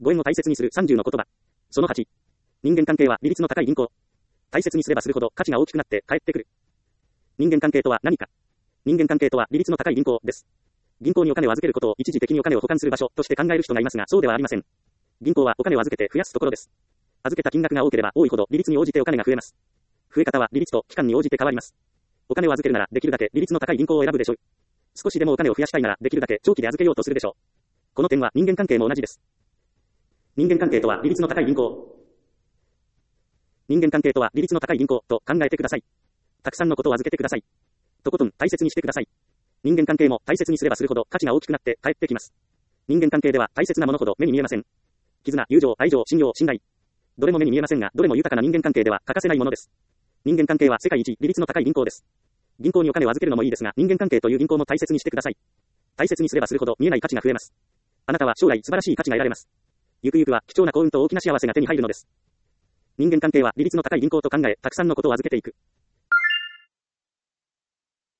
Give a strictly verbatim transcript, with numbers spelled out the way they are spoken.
ご縁を大切にするさんじゅうの言葉。そのはち。人間関係は利率の高い銀行。大切にすればするほど価値が大きくなって返ってくる。人間関係とは何か。人間関係とは利率の高い銀行です。銀行にお金を預けることを一時的にお金を保管する場所として考える人がいますが、そうではありません。銀行はお金を預けて増やすところです。預けた金額が多ければ多いほど利率に応じてお金が増えます。増え方は利率と期間に応じて変わります。お金を預けるならできるだけ利率の高い銀行を選ぶでしょう。少しでもお金を増やしたいならできるだけ長期で預けようとするでしょう。この点は人間関係も同じです。人間関係とは利率の高い銀行。人間関係とは利率の高い銀行と考えてください。たくさんのことを預けてください。とことん大切にしてください。人間関係も大切にすればするほど価値が大きくなって返ってきます。人間関係では大切なものほど目に見えません。絆、友情、愛情、信用、信頼。どれも目に見えませんが、どれも豊かな人間関係では欠かせないものです。人間関係は世界一利率の高い銀行です。銀行にお金を預けるのもいいですが、人間関係という銀行も大切にしてください。大切にすればするほど見えない価値が増えます。あなたは将来素晴らしい価値が得られます。ゆくゆくは貴重な幸運と大きな幸せが手に入るのです。人間関係は利率の高い銀行と考え、たくさんのことを預けていく。